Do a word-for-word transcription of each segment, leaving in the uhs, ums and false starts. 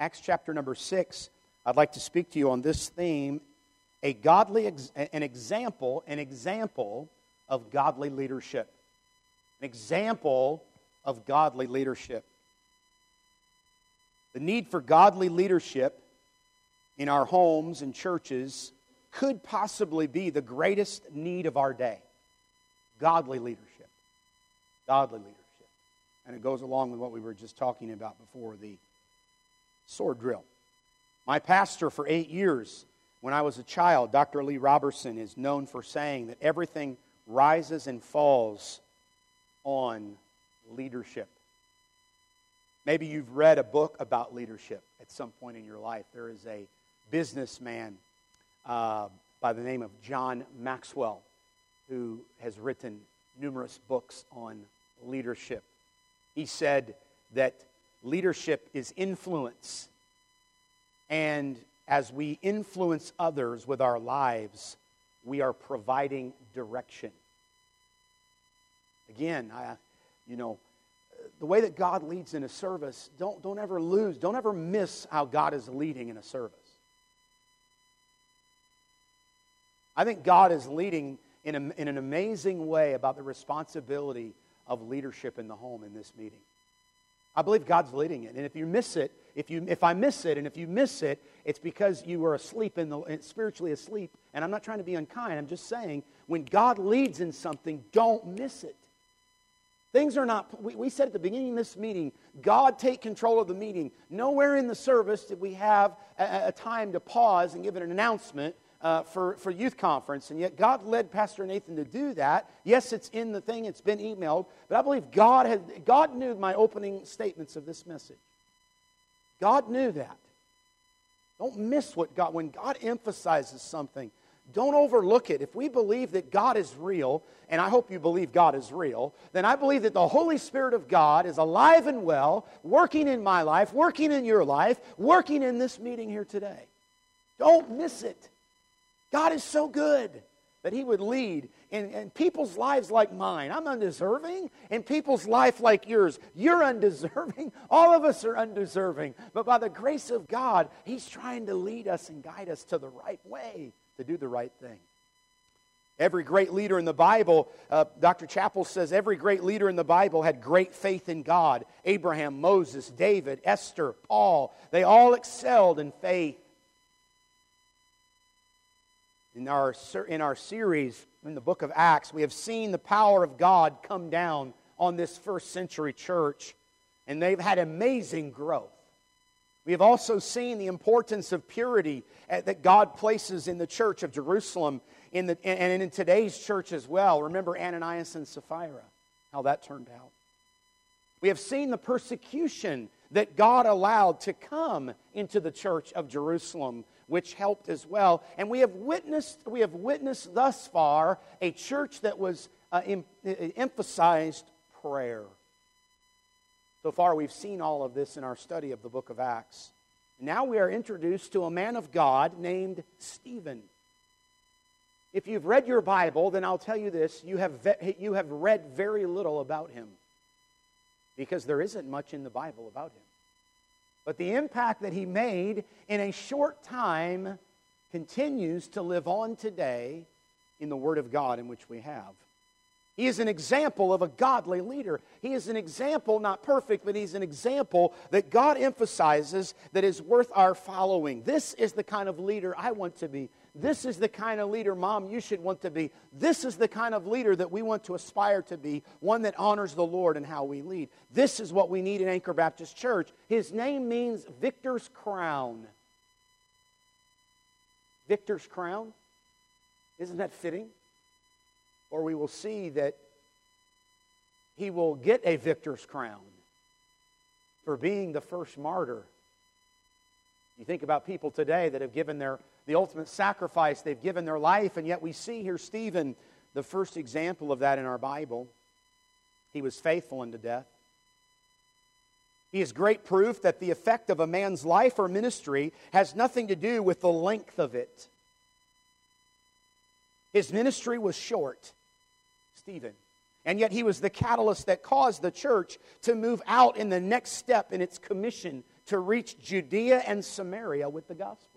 Acts chapter number six, I'd like to speak to you on this theme, a godly, ex- an example, an example of godly leadership. An example of godly leadership. The need for godly leadership in our homes and churches could possibly be the greatest need of our day. Godly leadership. Godly leadership. And it goes along with what we were just talking about before, the sword drill. My pastor for eight years, when I was a child, Doctor Lee Robertson, is known for saying that everything rises and falls on leadership. Maybe you've read a book about leadership at some point in your life. There is a businessman uh, by the name of John Maxwell who has written numerous books on leadership. He said that leadership is influence. And as we influence others with our lives, we are providing direction. Again, I, you know, the way that God leads in a service, don't, don't ever lose, don't ever miss how God is leading in a service. I think God is leading in, a, in an amazing way about the responsibility of leadership in the home in this meeting. I believe God's leading it. And if you miss it, if you if I miss it, and if you miss it, it's because you were asleep, in the spiritually asleep. And I'm not trying to be unkind. I'm just saying, when God leads in something, don't miss it. Things are not, we, we said at the beginning of this meeting, God take control of the meeting. Nowhere in the service did we have a, a time to pause and give an announcement uh, for, for youth conference. And yet God led Pastor Nathan to do that. Yes, it's in the thing, it's been emailed. But I believe God had, God knew my opening statements of this message. God knew that. Don't miss what God, when God emphasizes something, don't overlook it. If we believe that God is real, and I hope you believe God is real, then I believe that the Holy Spirit of God is alive and well, working in my life, working in your life, working in this meeting here today. Don't miss it. God is so good that He would lead in, in people's lives like mine. I'm undeserving. In people's life like yours, you're undeserving. All of us are undeserving. But by the grace of God, He's trying to lead us and guide us to the right way, to do the right thing. Every great leader in the Bible, uh, Doctor Chappell says, every great leader in the Bible had great faith in God. Abraham, Moses, David, Esther, Paul, they all excelled in faith. In our, in our series in the book of Acts, we have seen the power of God come down on this first century church, and they've had amazing growth. We have also seen the importance of purity that God places in the church of Jerusalem in the, and in today's church as well. Remember Ananias and Sapphira, how that turned out. We have seen the persecution that God allowed to come into the church of Jerusalem, which helped as well. And we have witnessed, we have witnessed thus far a church that was uh, em- emphasized prayer. So far, we've seen all of this in our study of the book of Acts. Now we are introduced to a man of God named Stephen. If you've read your Bible, then I'll tell you this, you have ve- you have read very little about him, because there isn't much in the Bible about him. But the impact that he made in a short time continues to live on today in the Word of God in which we have. He is an example of a godly leader. He is an example, not perfect, but he's an example that God emphasizes that is worth our following. This is the kind of leader I want to be. This is the kind of leader, Mom, you should want to be. This is the kind of leader that we want to aspire to be, one that honors the Lord in how we lead. This is what we need in Anchor Baptist Church. His name means Victor's Crown. Victor's Crown? Isn't that fitting? Or we will see that he will get a victor's crown for being the first martyr. You think about people today that have given their the ultimate sacrifice, they've given their life, and yet we see here Stephen, the first example of that in our Bible. He was faithful unto death. He is great proof that the effect of a man's life or ministry has nothing to do with the length of it. His ministry was short, Stephen. And yet he was the catalyst that caused the church to move out in the next step in its commission to reach Judea and Samaria with the gospel.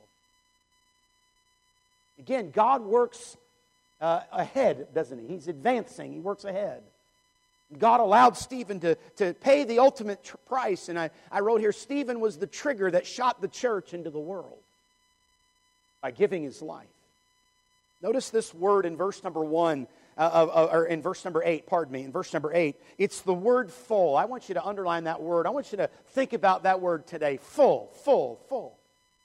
Again, God works uh, ahead, doesn't He? He's advancing. He works ahead. God allowed Stephen to, to pay the ultimate tr- price. And I, I wrote here, Stephen was the trigger that shot the church into the world by giving his life. Notice this word in verse number one, uh, uh, or in verse number eight, pardon me, in verse number eight. It's the word full. I want you to underline that word. I want you to think about that word today. Full, full, full.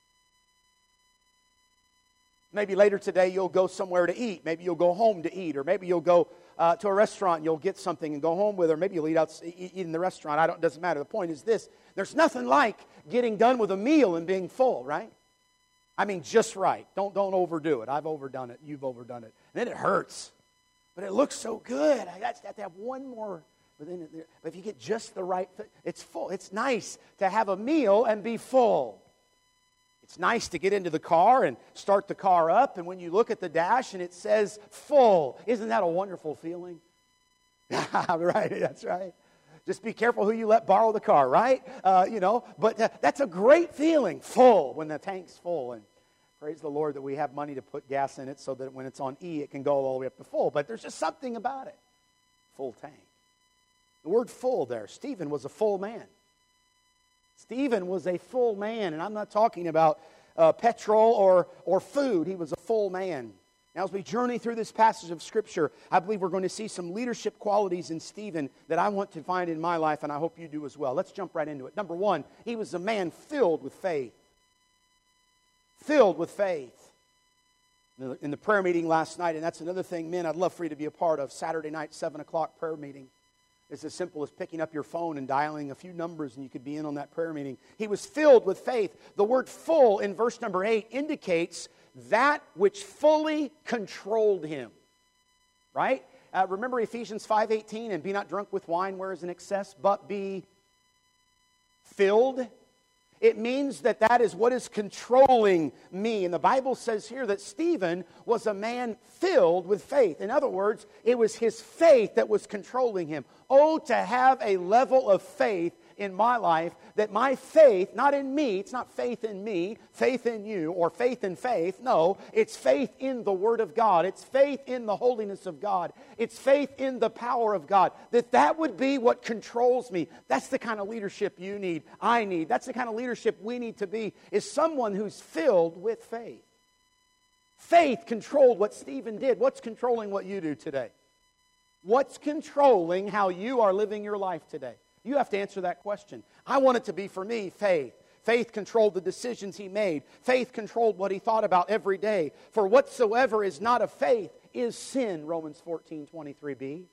Maybe later today you'll go somewhere to eat. Maybe you'll go home to eat. Or maybe you'll go uh, to a restaurant and you'll get something and go home with it. Or maybe you'll eat, out, eat in the restaurant. I don't, it doesn't matter. The point is this. There's nothing like getting done with a meal and being full, right? I mean, just right. Don't, don't overdo it. I've overdone it. You've overdone it. And then it hurts. But it looks so good. I got to have to have one more. But, then, but if you get just the right, it's full. It's nice to have a meal and be full. It's nice to get into the car and start the car up, and when you look at the dash and it says full, isn't that a wonderful feeling? Right, that's right. Just be careful who you let borrow the car, right? Uh, you know, but uh, that's a great feeling, full, when the tank's full. And praise the Lord that we have money to put gas in it so that when it's on E, it can go all the way up to full. But there's just something about it. Full tank. The word full there. Stephen was a full man. Stephen was a full man, and I'm not talking about uh, petrol or, or food. He was a full man. Now, as we journey through this passage of Scripture, I believe we're going to see some leadership qualities in Stephen that I want to find in my life, and I hope you do as well. Let's jump right into it. Number one, he was a man filled with faith. Filled with faith. In the prayer meeting last night, and that's another thing, men, I'd love for you to be a part of, Saturday night, seven o'clock prayer meeting. It's as simple as picking up your phone and dialing a few numbers and you could be in on that prayer meeting. He was filled with faith. The word full in verse number eight indicates that which fully controlled him. Right? Uh, remember Ephesians five eighteen, and be not drunk with wine where is an excess, but be filled. It means that that is what is controlling me. And the Bible says here that Stephen was a man filled with faith. In other words, it was his faith that was controlling him. Oh, to have a level of faith in my life that my faith, not in me, it's not faith in me, faith in you, or faith in faith. No, it's faith in the Word of God. It's faith in the holiness of God. It's faith in the power of God. That that would be what controls me. That's the kind of leadership you need, I need. That's the kind of leadership we need to be, is someone who's filled with faith. Faith controlled what Stephen did. What's controlling what you do today? What's controlling how you are living your life today? You have to answer that question. I want it to be, for me, faith. Faith controlled the decisions he made. Faith controlled what he thought about every day. For whatsoever is not of faith is sin, Romans fourteen twenty-three b.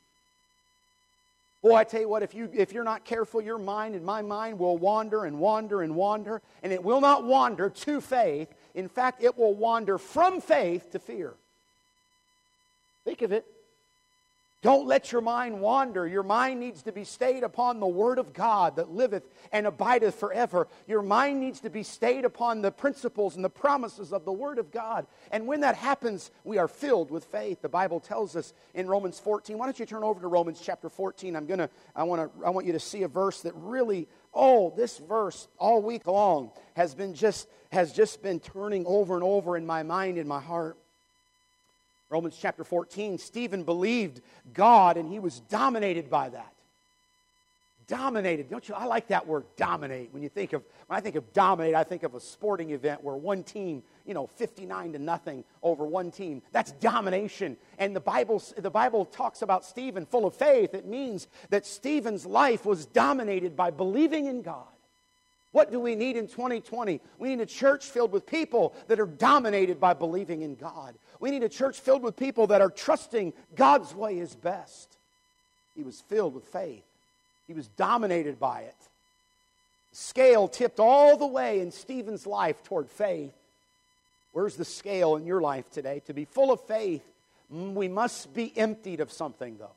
Boy, I tell you what, if, you, if you're not careful, your mind and my mind will wander and wander and wander, and it will not wander to faith. In fact, it will wander from faith to fear. Think of it. Don't let your mind wander. Your mind needs to be stayed upon the Word of God that liveth and abideth forever. Your mind needs to be stayed upon the principles and the promises of the Word of God. And when that happens, we are filled with faith. The Bible tells us in Romans fourteen. Why don't you turn over to Romans chapter fourteen? I'm gonna. I want to. I want you to see a verse that really. Oh, this verse all week long has been just has just been turning over and over in my mind and my heart. Romans chapter fourteen, Stephen believed God and he was dominated by that. Dominated. Don't you? I like that word, dominate. When you think of, when I think of dominate, I think of a sporting event where one team, you know, fifty-nine to nothing over one team. That's domination. And the Bible, the Bible talks about Stephen full of faith. It means that Stephen's life was dominated by believing in God. What do we need in twenty twenty? We need a church filled with people that are dominated by believing in God. We need a church filled with people that are trusting God's way is best. He was filled with faith. He was dominated by it. The scale tipped all the way in Stephen's life toward faith. Where's the scale in your life today? To be full of faith, we must be emptied of something, though.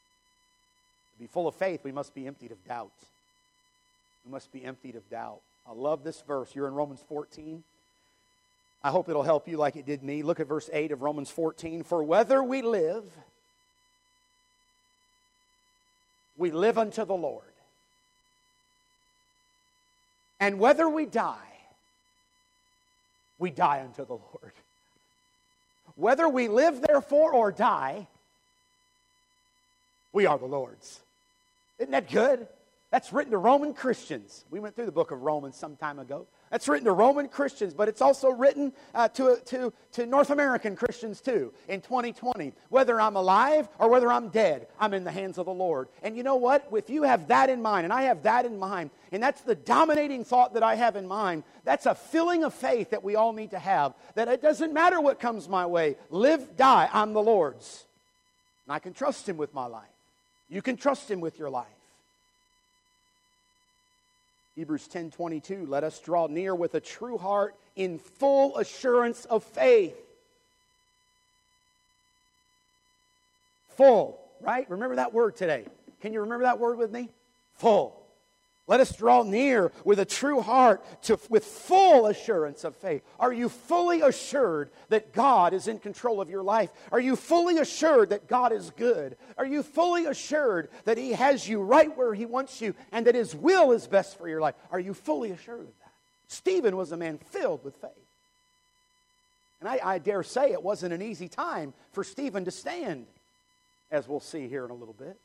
To be full of faith, we must be emptied of doubt. We must be emptied of doubt. I love this verse. You're in Romans fourteen. I hope it'll help you like it did me. Look at verse eight of Romans fourteen. For whether we live, we live unto the Lord. And whether we die, we die unto the Lord. Whether we live therefore or die, we are the Lord's. Isn't that good? That's written to Roman Christians. We went through the book of Romans some time ago. That's written to Roman Christians, but it's also written uh, to, to, to North American Christians too in twenty twenty. Whether I'm alive or whether I'm dead, I'm in the hands of the Lord. And you know what? If you have that in mind, and I have that in mind, and that's the dominating thought that I have in mind, that's a filling of faith that we all need to have, that it doesn't matter what comes my way. Live, die, I'm the Lord's. And I can trust Him with my life. You can trust Him with your life. Hebrews ten twenty-two, let us draw near with a true heart in full assurance of faith. Full, right? Remember that word today. Can you remember that word with me? Full. Let us draw near with a true heart to, with full assurance of faith. Are you fully assured that God is in control of your life? Are you fully assured that God is good? Are you fully assured that He has you right where He wants you and that His will is best for your life? Are you fully assured of that? Stephen was a man filled with faith. And I, I dare say it wasn't an easy time for Stephen to stand, as we'll see here in a little bit.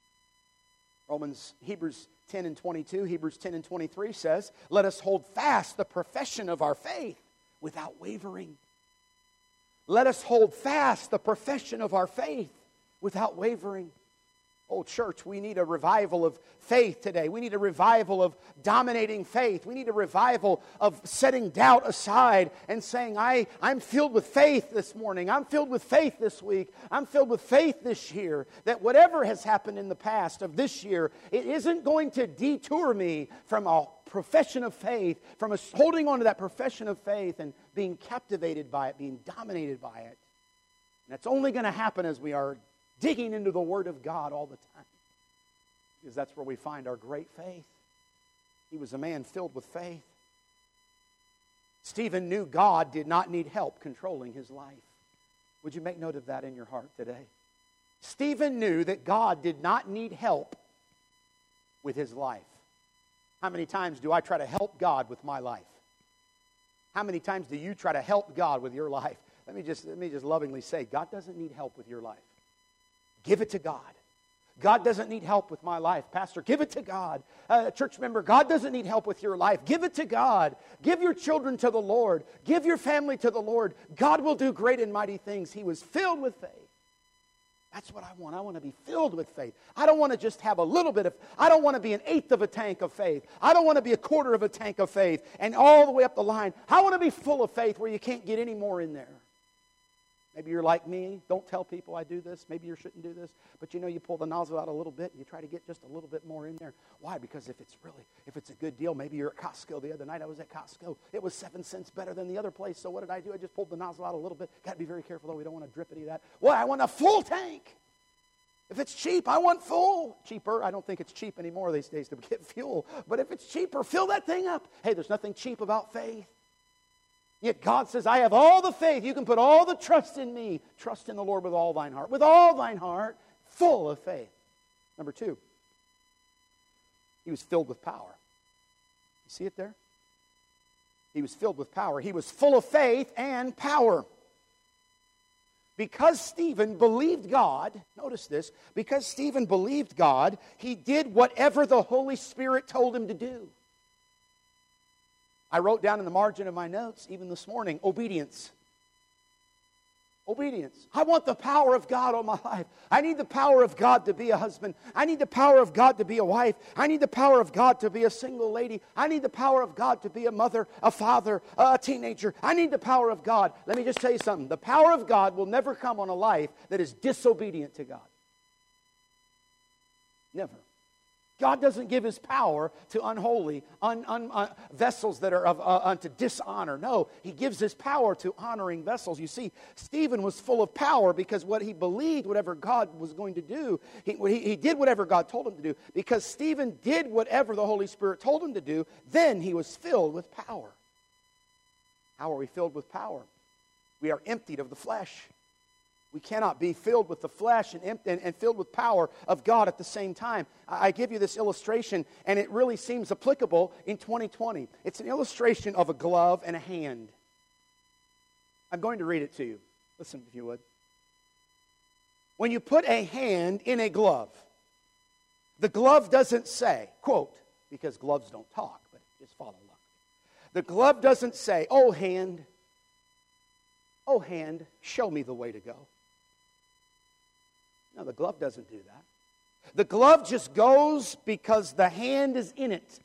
Romans, Hebrews ten and twenty-two, Hebrews ten and twenty-three says, let us hold fast the profession of our faith without wavering. Let us hold fast the profession of our faith without wavering. Oh, church, we need a revival of faith today. We need a revival of dominating faith. We need a revival of setting doubt aside and saying, I, I'm filled with faith this morning. I'm filled with faith this week. I'm filled with faith this year. That whatever has happened in the past of this year, it isn't going to detour me from a profession of faith, from a, holding on to that profession of faith and being captivated by it, being dominated by it. And that's only going to happen as we are digging into the Word of God all the time. Because that's where we find our great faith. He was a man filled with faith. Stephen knew God did not need help controlling his life. Would you make note of that in your heart today? Stephen knew that God did not need help with his life. How many times do I try to help God with my life? How many times do you try to help God with your life? Let me just, let me just lovingly say, God doesn't need help with your life. Give it to God. God doesn't need help with my life. Pastor, give it to God. Uh, church member, God doesn't need help with your life. Give it to God. Give your children to the Lord. Give your family to the Lord. God will do great and mighty things. He was filled with faith. That's what I want. I want to be filled with faith. I don't want to just have a little bit of, I don't want to be an eighth of a tank of faith. I don't want to be a quarter of a tank of faith and all the way up the line. I want to be full of faith where you can't get any more in there. Maybe you're like me. Don't tell people I do this. Maybe you shouldn't do this. But you know, you pull the nozzle out a little bit and you try to get just a little bit more in there. Why? Because if it's really, if it's a good deal, maybe you're at Costco. The other night I was at Costco. It was seven cents better than the other place. So what did I do? I just pulled the nozzle out a little bit. Got to be very careful though. We don't want to drip any of that. Well, I want a full tank. If it's cheap, I want full. Cheaper. I don't think it's cheap anymore these days to get fuel. But if it's cheaper, fill that thing up. Hey, there's nothing cheap about faith. Yet God says, I have all the faith. You can put all the trust in me. Trust in the Lord with all thine heart. With all thine heart, full of faith. Number two, he was filled with power. You see it there? He was filled with power. He was full of faith and power. Because Stephen believed God, notice this, because Stephen believed God, he did whatever the Holy Spirit told him to do. I wrote down in the margin of my notes, even this morning, obedience. Obedience. I want the power of God on my life. I need the power of God to be a husband. I need the power of God to be a wife. I need the power of God to be a single lady. I need the power of God to be a mother, a father, a teenager. I need the power of God. Let me just tell you something. The power of God will never come on a life that is disobedient to God. Never. God doesn't give His power to unholy un, un, uh, vessels that are of, uh, unto dishonor. No, He gives His power to honoring vessels. You see, Stephen was full of power because what he believed, whatever God was going to do, he, he, he did whatever God told him to do. Because Stephen did whatever the Holy Spirit told him to do, then he was filled with power. How are we filled with power? We are emptied of the flesh. We cannot be filled with the flesh and, and, and filled with power of God at the same time. I, I give you this illustration, and it really seems applicable in twenty twenty. It's an illustration of a glove and a hand. I'm going to read it to you. Listen, if you would. When you put a hand in a glove, the glove doesn't say, quote, because gloves don't talk, but just follow along. The glove doesn't say, oh hand, oh hand, show me the way to go. No, the glove doesn't do that. The glove just goes because the hand is in it.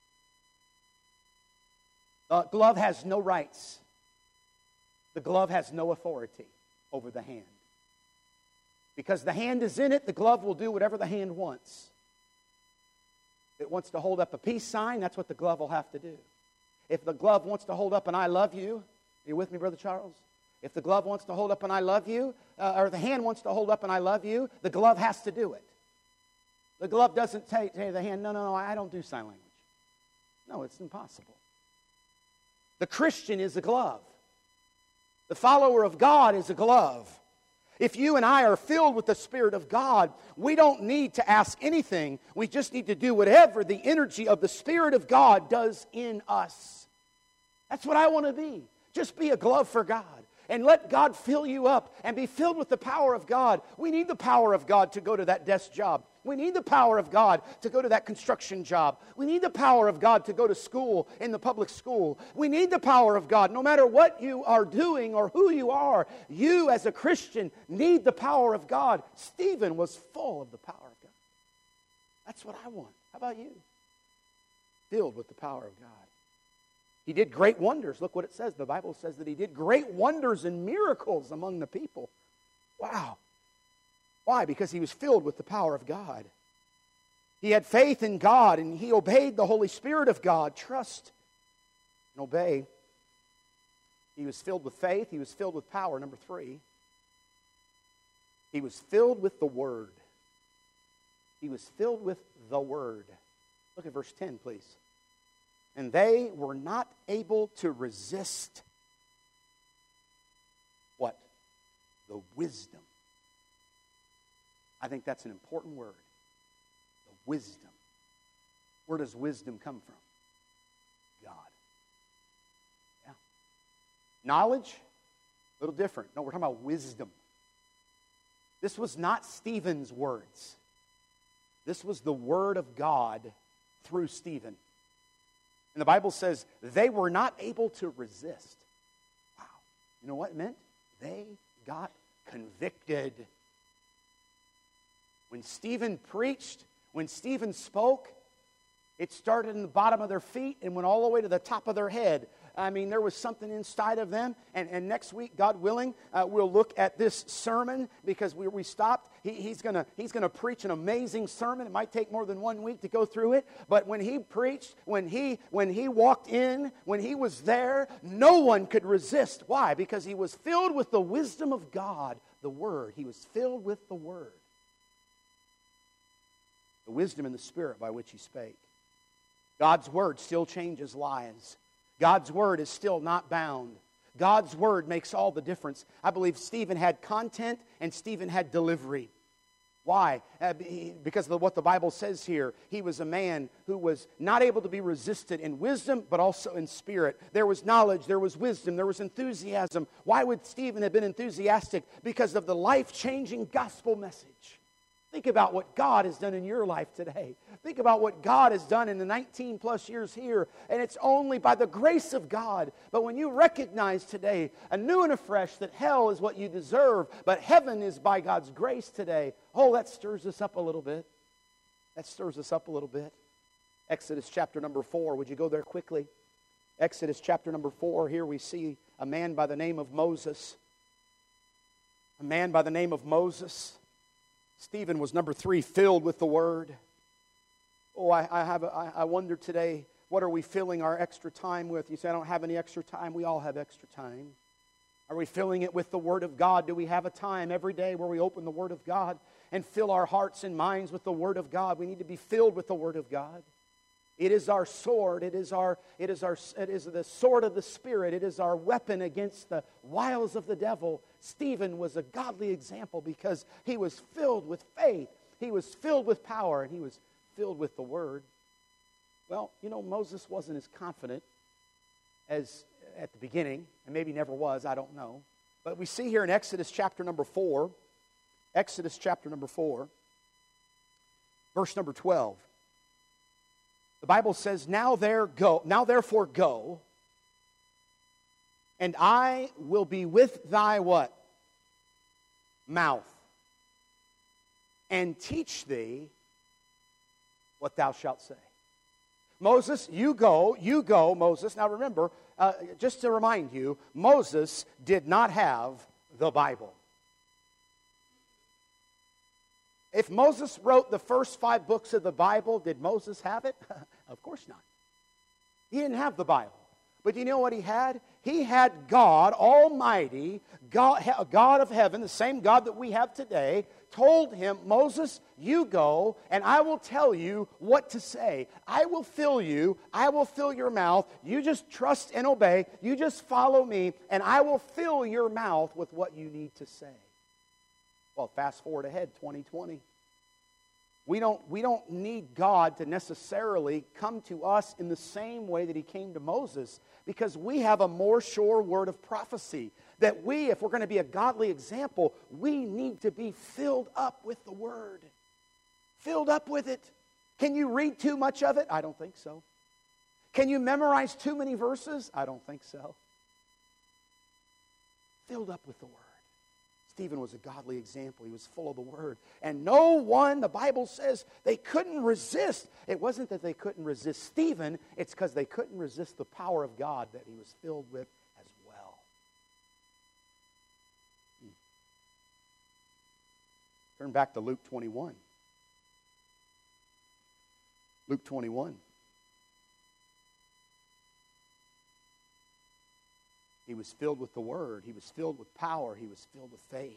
The glove has no rights. The glove has no authority over the hand. Because the hand is in it, the glove will do whatever the hand wants. If it wants to hold up a peace sign, that's what the glove will have to do. If the glove wants to hold up an I love you, are you with me, Brother Charles? If the glove wants to hold up an I love you, uh, or the hand wants to hold up an I love you, the glove has to do it. The glove doesn't say to the hand, no, no, no, I don't do sign language. No, it's impossible. The Christian is a glove. The follower of God is a glove. If you and I are filled with the Spirit of God, we don't need to ask anything. We just need to do whatever the energy of the Spirit of God does in us. That's what I want to be. Just be a glove for God. And let God fill you up and be filled with the power of God. We need the power of God to go to that desk job. We need the power of God to go to that construction job. We need the power of God to go to school in the public school. We need the power of God. No matter what you are doing or who you are, you as a Christian need the power of God. Stephen was full of the power of God. That's what I want. How about you? Filled with the power of God. He did great wonders. Look what it says. The Bible says that he did great wonders and miracles among the people. Wow. Why? Because he was filled with the power of God. He had faith in God and he obeyed the Holy Spirit of God. Trust and obey. He was filled with faith. He was filled with power. Number three, he was filled with the Word. He was filled with the Word. Look at verse ten, please. And they were not able to resist what? The wisdom. I think that's an important word. The wisdom. Where does wisdom come from? God. Yeah. Knowledge? A little different. No, we're talking about wisdom. This was not Stephen's words. This was the Word of God through Stephen. And the Bible says they were not able to resist. Wow. You know what it meant? They got convicted. When Stephen preached, when Stephen spoke, it started in the bottom of their feet and went all the way to the top of their head. I mean, there was something inside of them. And, and next week, God willing, uh, we'll look at this sermon because we, we stopped. He, he's going he's gonna preach an amazing sermon. It might take more than one week to go through it. But when he preached, when he, when he walked in, when he was there, no one could resist. Why? Because he was filled with the wisdom of God, the Word. He was filled with the Word. The wisdom and the Spirit by which he spake. God's Word still changes lives. God's Word is still not bound. God's Word makes all the difference. I believe Stephen had content and Stephen had delivery. Why? Uh, because of what the Bible says here. He was a man who was not able to be resisted in wisdom, but also in spirit. There was knowledge, there was wisdom, there was enthusiasm. Why would Stephen have been enthusiastic? Because of the life-changing gospel message. Think about what God has done in your life today. Think about what God has done in the nineteen plus years here. And it's only by the grace of God. But when you recognize today, anew and afresh, that hell is what you deserve, but heaven is by God's grace today. Oh, that stirs us up a little bit. That stirs us up a little bit. Exodus chapter number four. Would you go there quickly? Exodus chapter number four. Here we see a man by the name of Moses. A man by the name of Moses. Stephen was number three, filled with the Word. Oh, I, I have. A, I, I wonder today, what are we filling our extra time with? You say, I don't have any extra time. We all have extra time. Are we filling it with the Word of God? Do we have a time every day where we open the Word of God and fill our hearts and minds with the Word of God? We need to be filled with the Word of God. It is our sword. It is our, it is our, it is the sword of the Spirit. It is our weapon against the wiles of the devil. Stephen was a godly example because he was filled with faith. He was filled with power, and he was filled with the Word. Well, you know, Moses wasn't as confident as at the beginning, and maybe never was, I don't know. But we see here in Exodus chapter number four, Exodus chapter number four, verse number twelve. The Bible says, now there go, now therefore go, and I will be with thy what? Mouth, and teach thee what thou shalt say. Moses, you go, you go, Moses. Now remember, uh, just to remind you, Moses did not have the Bible. If Moses wrote the first five books of the Bible, did Moses have it? Of course not. He didn't have the Bible. But you know what he had? He had God Almighty, God, God of heaven, the same God that we have today, told him, Moses, you go, and I will tell you what to say. I will fill you. I will fill your mouth. You just trust and obey. You just follow me, and I will fill your mouth with what you need to say. Well, fast forward ahead, twenty twenty. We don't, we don't need God to necessarily come to us in the same way that he came to Moses, because we have a more sure word of prophecy. That we, if we're going to be a godly example, we need to be filled up with the Word. Filled up with it. Can you read too much of it? I don't think so. Can you memorize too many verses? I don't think so. Filled up with the Word. Stephen was a godly example. He was full of the Word. And no one, the Bible says, they couldn't resist. It wasn't that they couldn't resist Stephen. It's because they couldn't resist the power of God that he was filled with as well. Hmm. Turn back to Luke twenty-one. Luke twenty-one. He was filled with the Word. He was filled with power. He was filled with faith.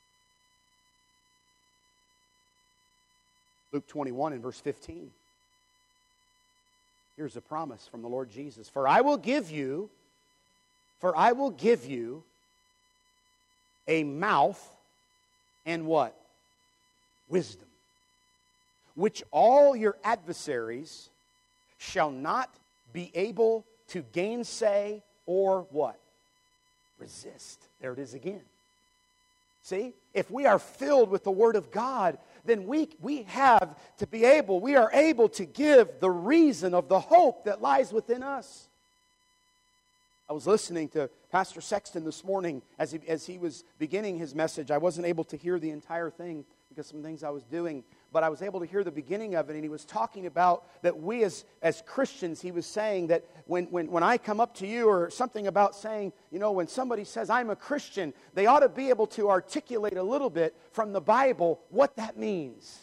Luke twenty-one and verse fifteen. Here's a promise from the Lord Jesus. For I will give you, for I will give you a mouth and what? Wisdom. Which all your adversaries shall not be able to gainsay or what? Resist. There it is again. See, if we are filled with the Word of God, then we, we have to be able, we are able to give the reason of the hope that lies within us. I was listening to Pastor Sexton this morning as he, as he was beginning his message. I wasn't able to hear the entire thing because some things I was doing, but I was able to hear the beginning of it, and he was talking about that we as, as Christians, he was saying that when, when, when I come up to you, or something about saying, you know, when somebody says, I'm a Christian, they ought to be able to articulate a little bit from the Bible what that means.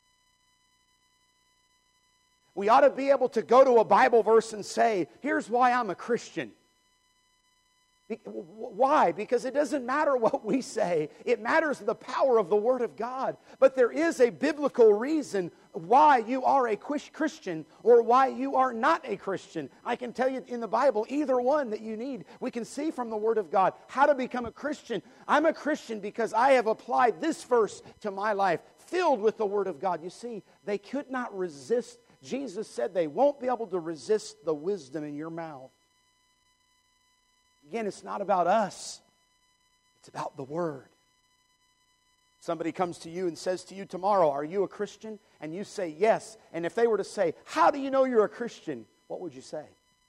We ought to be able to go to a Bible verse and say, here's why I'm a Christian. Why? Because it doesn't matter what we say. It matters the power of the Word of God. But there is a biblical reason why you are a Christian or why you are not a Christian. I can tell you in the Bible, either one that you need. We can see from the Word of God how to become a Christian. I'm a Christian because I have applied this verse to my life, filled with the Word of God. You see, they could not resist. Jesus said they won't be able to resist the wisdom in your mouth. Again, it's not about us. It's about the Word. Somebody comes to you and says to you tomorrow, are you a Christian? And you say yes. And if they were to say, how do you know you're a Christian? What would you say?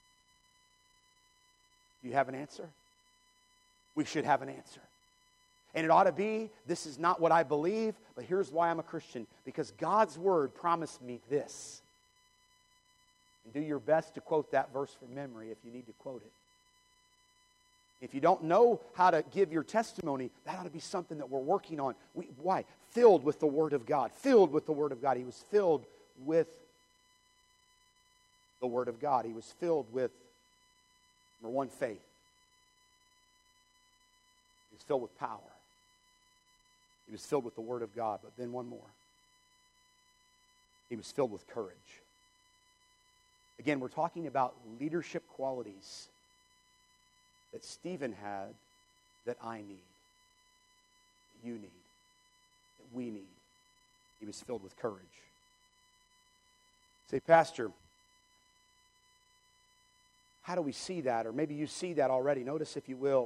Do you have an answer? We should have an answer. And it ought to be, this is not what I believe, but here's why I'm a Christian. Because God's Word promised me this. And do your best to quote that verse from memory if you need to quote it. If you don't know how to give your testimony, that ought to be something that we're working on. We, why? Filled with the Word of God. Filled with the Word of God. He was filled with the Word of God. He was filled with, number one, faith. He was filled with power. He was filled with the Word of God. But then one more. He was filled with courage. Again, we're talking about leadership qualities that Stephen had that I need, that you need, that we need. He was filled with courage. Say, Pastor, how do we see that? Or maybe you see that already. Notice, if you will,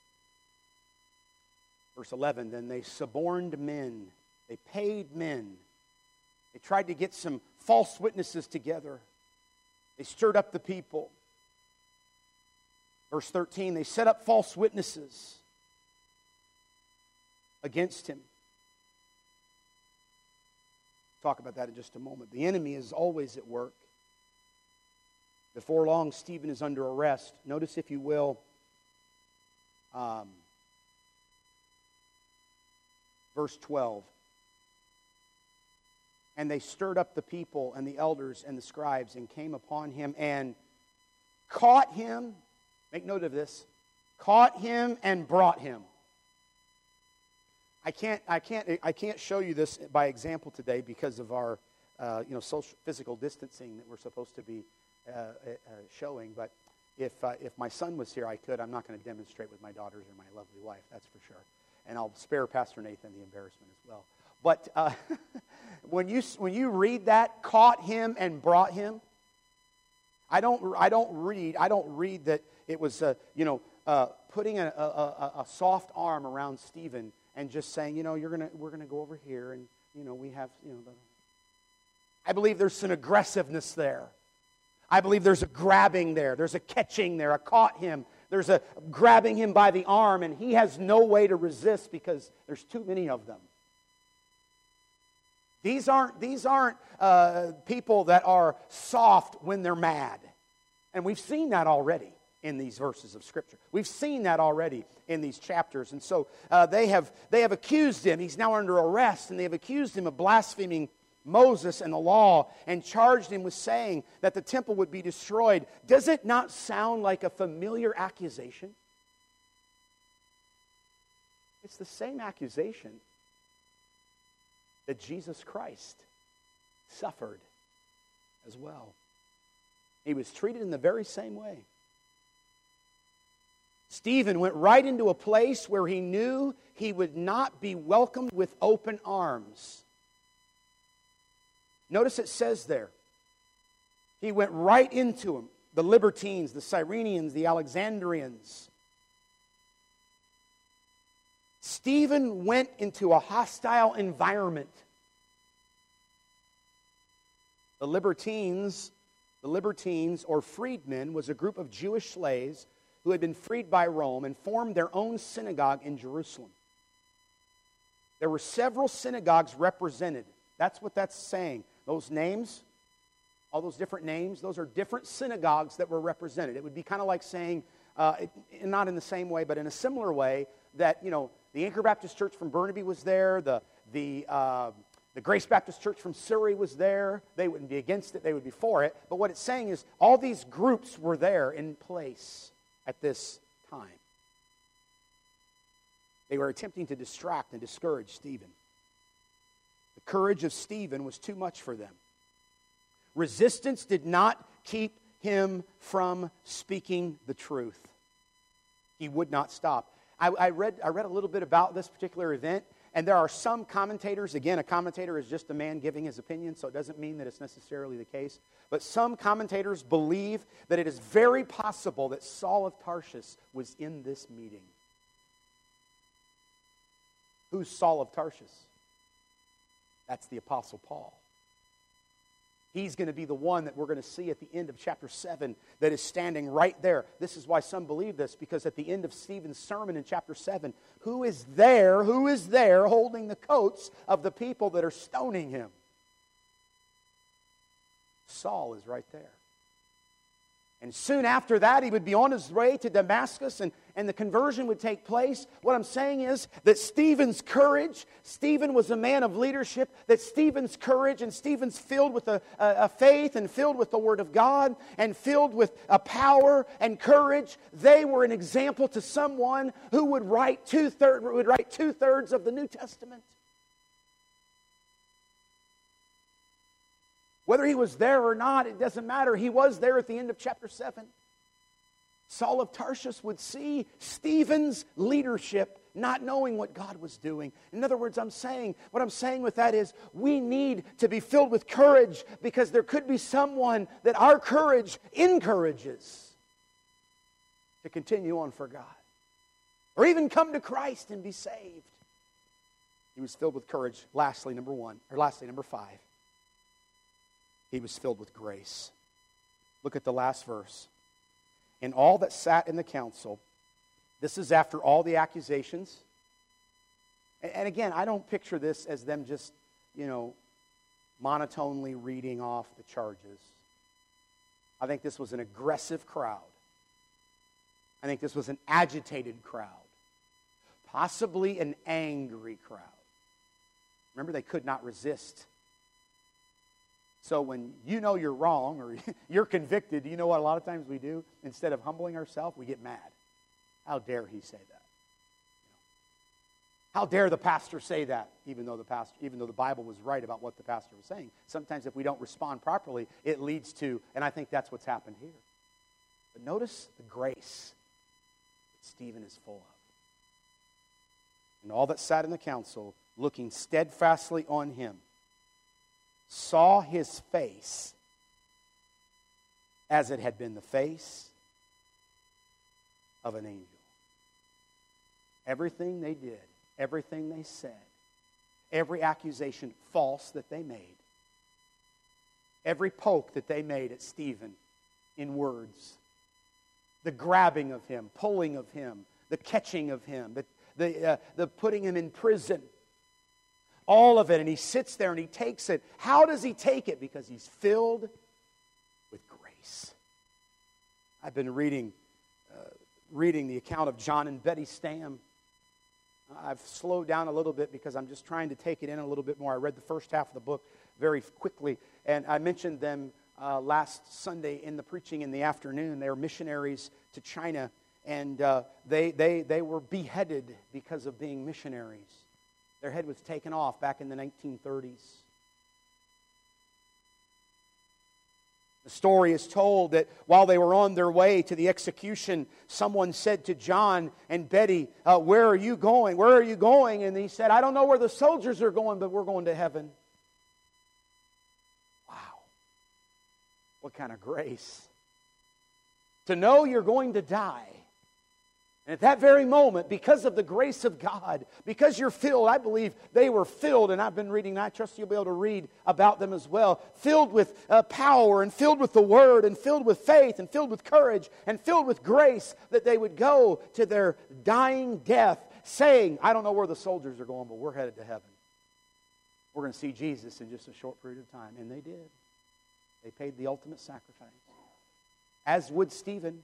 verse eleven, then they suborned men. They paid men. They tried to get some false witnesses together. They stirred up the people. Verse thirteen, they set up false witnesses against him. Talk about that in just a moment. The enemy is always at work. Before long, Stephen is under arrest. Notice, if you will, um, verse twelve. And they stirred up the people and the elders and the scribes and came upon him and caught him. Make note of this. Caught him and brought him. I can't, I can't, I can't show you this by example today because of our, uh, you know, social, physical distancing that we're supposed to be uh, uh, showing. But if uh, if my son was here, I could. I'm not going to demonstrate with my daughters or my lovely wife. That's for sure. And I'll spare Pastor Nathan the embarrassment as well. But uh, when you when you read that, caught him and brought him, I don't I don't read I don't read that it was uh, you know uh, putting a, a, a, a soft arm around Stephen and just saying, you know, you're gonna we're gonna go over here and you know we have you know. The... I believe there's some aggressiveness there. I believe there's a grabbing there. There's a catching there. I caught him. There's a grabbing him by the arm, and he has no way to resist because there's too many of them. These aren't, these aren't uh, people that are soft when they're mad. And we've seen that already in these verses of Scripture. We've seen that already in these chapters. And so uh, they have they have accused him. He's now under arrest, and they have accused him of blaspheming Moses and the law and charged him with saying that the temple would be destroyed. Does it not sound like a familiar accusation? It's the same accusation that Jesus Christ suffered as well. He was treated in the very same way. Stephen went right into a place where he knew he would not be welcomed with open arms. Notice it says there, he went right into them. The Libertines, the Cyrenians, the Alexandrians. Stephen went into a hostile environment. The Libertines, the Libertines or freedmen was a group of Jewish slaves who had been freed by Rome and formed their own synagogue in Jerusalem. There were several synagogues represented. That's what that's saying. Those names, all those different names, those are different synagogues that were represented. It would be kind of like saying, uh, it, not in the same way, but in a similar way, that, you know, the Anchor Baptist Church from Burnaby was there, the the uh, the Grace Baptist Church from Surrey was there. They wouldn't be against it, they would be for it. But what it's saying is all these groups were there in place at this time. They were attempting to distract and discourage Stephen. The courage of Stephen was too much for them. Resistance did not keep him from speaking the truth. He would not stop. I, I read I read a little bit about this particular event, and there are some commentators, again, a commentator is just a man giving his opinion, so it doesn't mean that it's necessarily the case, but some commentators believe that it is very possible that Saul of Tarsus was in this meeting. Who's Saul of Tarsus? That's the Apostle Paul. He's going to be the one that we're going to see at the end of chapter seven that is standing right there. This is why some believe this, because at the end of Stephen's sermon in chapter seven, who is there, who is there holding the coats of the people that are stoning him? Saul is right there. And soon after that, he would be on his way to Damascus, and, and the conversion would take place. What I'm saying is that Stephen's courage, Stephen was a man of leadership, that Stephen's courage and Stephen's filled with a, a, a faith and filled with the Word of God and filled with a power and courage, they were an example to someone who would write two-thirds, would write two-thirds of the New Testament. Whether he was there or not, it doesn't matter. He was there at the end of chapter seven. Saul of Tarsus would see Stephen's leadership not knowing what God was doing. In other words, I'm saying, what I'm saying with that is we need to be filled with courage because there could be someone that our courage encourages to continue on for God. Or even come to Christ and be saved. He was filled with courage. Lastly, number one, or lastly, number five. He was filled with grace. Look at the last verse. And all that sat in the council, this is after all the accusations. And again, I don't picture this as them just, you know, monotonely reading off the charges. I think this was an aggressive crowd. I think this was an agitated crowd. Possibly an angry crowd. Remember, they could not resist. So when you know you're wrong or you're convicted, you know what a lot of times we do? Instead of humbling ourselves, we get mad. How dare he say that? How dare the pastor say that, even though the pastor, even though the Bible was right about what the pastor was saying? Sometimes if we don't respond properly, it leads to, and I think that's what's happened here. But notice the grace that Stephen is full of. And all that sat in the council, looking steadfastly on him, saw his face as it had been the face of an angel. Everything they did, everything they said, every accusation false that they made, every poke that they made at Stephen in words, the grabbing of him, pulling of him, the catching of him, the, the, uh, the putting him in prison, all of it, and he sits there and he takes it. How does he take it? Because he's filled with grace. I've been reading uh, reading the account of John and Betty Stam. I've slowed down a little bit because I'm just trying to take it in a little bit more. I read the first half of the book very quickly, and I mentioned them uh, last Sunday in the preaching in the afternoon. They were missionaries to China, and uh, they, they, they were beheaded because of being missionaries. Their head was taken off back in the nineteen thirties. The story is told that while they were on their way to the execution, someone said to John and Betty, uh, where are you going? Where are you going? And he said, I don't know where the soldiers are going, but we're going to heaven. Wow. What kind of grace. To know you're going to die. And at that very moment, because of the grace of God, because you're filled, I believe they were filled, and I've been reading, and I trust you'll be able to read about them as well, filled with uh, power, and filled with the Word, and filled with faith, and filled with courage, and filled with grace, that they would go to their dying death, saying, I don't know where the soldiers are going, but we're headed to heaven. We're going to see Jesus in just a short period of time. And they did. They paid the ultimate sacrifice. As would Stephen.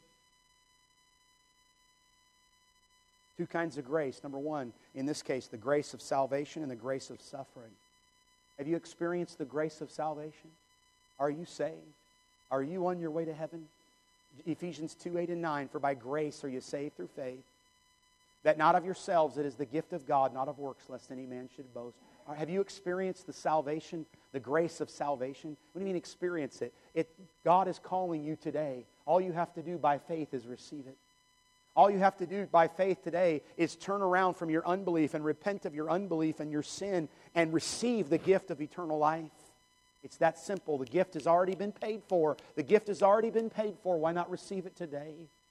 Two kinds of grace. Number one, in this case, the grace of salvation and the grace of suffering. Have you experienced the grace of salvation? Are you saved? Are you on your way to heaven? Ephesians two, eight, and nine, for by grace are you saved through faith, that not of yourselves, it is the gift of God, not of works, lest any man should boast. Have you experienced the salvation, the grace of salvation? What do you mean experience it? It God is calling you today. All you have to do by faith is receive it. All you have to do by faith today is turn around from your unbelief and repent of your unbelief and your sin and receive the gift of eternal life. It's that simple. The gift has already been paid for. The gift has already been paid for. Why not receive it today?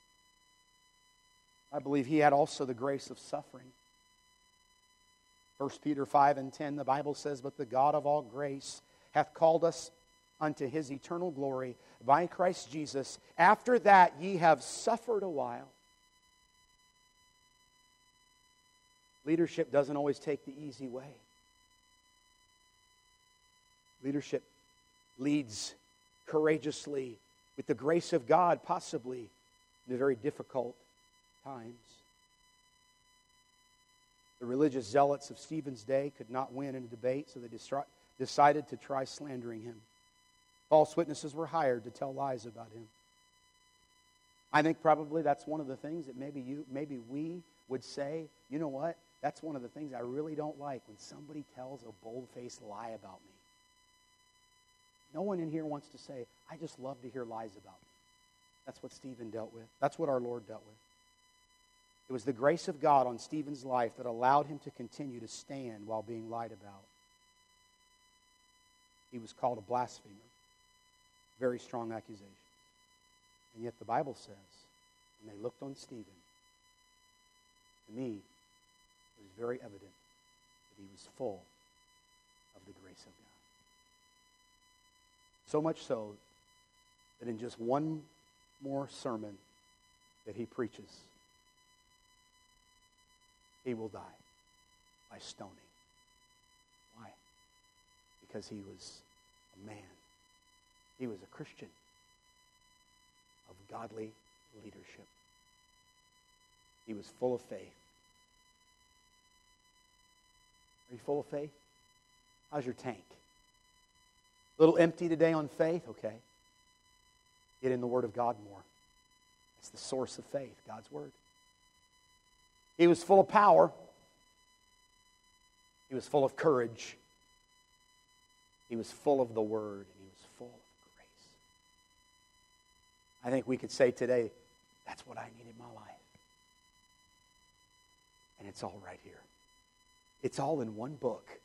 I believe he had also the grace of suffering. First Peter five and ten, the Bible says, but the God of all grace hath called us unto his eternal glory by Christ Jesus. After that ye have suffered a while. Leadership doesn't always take the easy way. Leadership leads courageously with the grace of God, possibly in very difficult times. The religious zealots of Stephen's day could not win in a debate, so they distri- decided to try slandering him. False witnesses were hired to tell lies about him. I think probably that's one of the things that maybe you, maybe we would say, you know what? That's one of the things I really don't like, when somebody tells a bold-faced lie about me. No one in here wants to say, I just love to hear lies about me. That's what Stephen dealt with. That's what our Lord dealt with. It was the grace of God on Stephen's life that allowed him to continue to stand while being lied about. He was called a blasphemer. Very strong accusation. And yet the Bible says, when they looked on Stephen, to me, it was very evident that he was full of the grace of God. So much so that in just one more sermon that he preaches, he will die by stoning. Why? Because he was a man. He was a Christian of godly leadership. He was full of faith. Are you full of faith? How's your tank? A little empty today on faith? Okay. Get in the Word of God more. It's the source of faith, God's Word. He was full of power. He was full of courage. He was full of the Word, and he was full of grace. I think we could say today, that's what I need in my life. And it's all right here. It's all in one book.